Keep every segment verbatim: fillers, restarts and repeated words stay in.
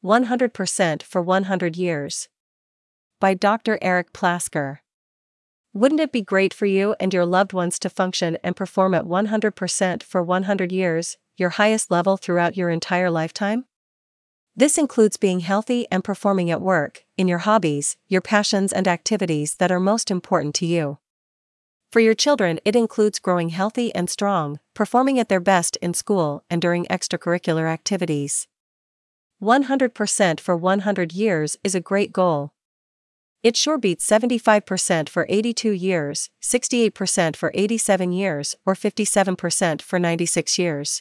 one hundred percent for one hundred years. By Doctor Eric Plasker. Wouldn't it be great for you and your loved ones to function and perform at one hundred percent for one hundred years, your highest level throughout your entire lifetime? This includes being healthy and performing at work, in your hobbies, your passions and activities that are most important to you. For your children, it includes growing healthy and strong, performing at their best in school and during extracurricular activities. one hundred percent for one hundred years is a great goal. It sure beats seventy-five percent for eighty-two years, sixty-eight percent for eighty-seven years, or fifty-seven percent for ninety-six years.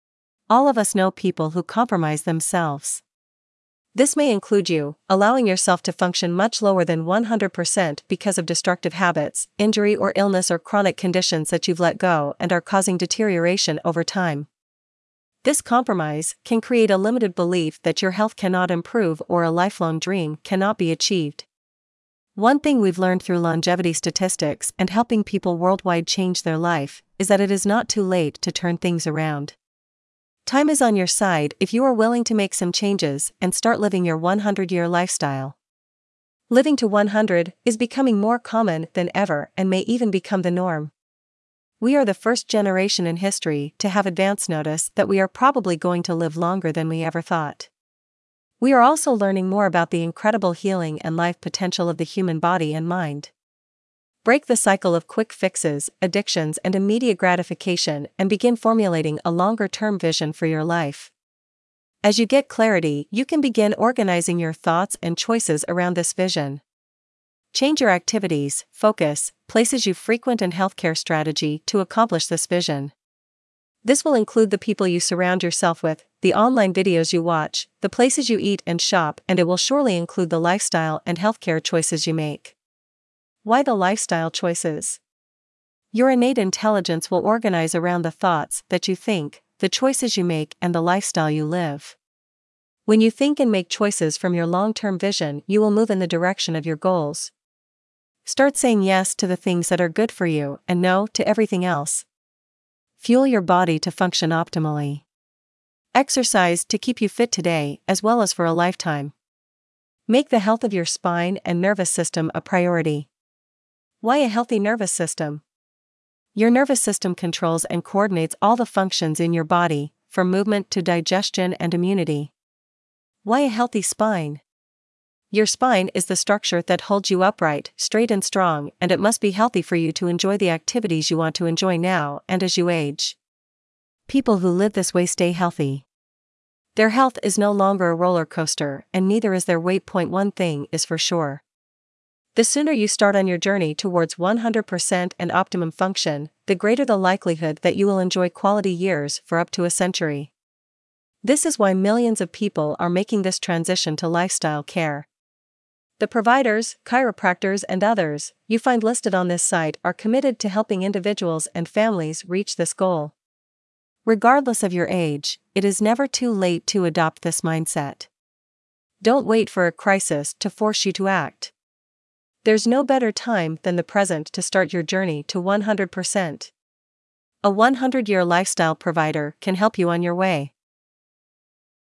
All of us know people who compromise themselves. This may include you, allowing yourself to function much lower than one hundred percent because of destructive habits, injury or illness or chronic conditions that you've let go and are causing deterioration over time. This compromise can create a limited belief that your health cannot improve or a lifelong dream cannot be achieved. One thing we've learned through longevity statistics and helping people worldwide change their life is that it is not too late to turn things around. Time is on your side if you are willing to make some changes and start living your one hundred year lifestyle. Living to one hundred is becoming more common than ever and may even become the norm. We are the first generation in history to have advance notice that we are probably going to live longer than we ever thought. We are also learning more about the incredible healing and life potential of the human body and mind. Break the cycle of quick fixes, addictions, and immediate gratification and begin formulating a longer-term vision for your life. As you get clarity, you can begin organizing your thoughts and choices around this vision. Change your activities, focus, places you frequent, and healthcare strategy to accomplish this vision. This will include the people you surround yourself with, the online videos you watch, the places you eat and shop, and it will surely include the lifestyle and healthcare choices you make. Why the lifestyle choices? Your innate intelligence will organize around the thoughts that you think, the choices you make, and the lifestyle you live. When you think and make choices from your long-term vision, you will move in the direction of your goals. Start saying yes to the things that are good for you and no to everything else. Fuel your body to function optimally. Exercise to keep you fit today as well as for a lifetime. Make the health of your spine and nervous system a priority. Why a healthy nervous system? Your nervous system controls and coordinates all the functions in your body, from movement to digestion and immunity. Why a healthy spine? Your spine is the structure that holds you upright, straight and strong, and it must be healthy for you to enjoy the activities you want to enjoy now and as you age. People who live this way stay healthy. Their health is no longer a roller coaster, and neither is their weight. Point one thing is for sure. The sooner you start on your journey towards one hundred percent and optimum function, the greater the likelihood that you will enjoy quality years for up to a century. This is why millions of people are making this transition to lifestyle care. The providers, chiropractors, and others you find listed on this site are committed to helping individuals and families reach this goal. Regardless of your age, it is never too late to adopt this mindset. Don't wait for a crisis to force you to act. There's no better time than the present to start your journey to one hundred percent. A one hundred year lifestyle provider can help you on your way.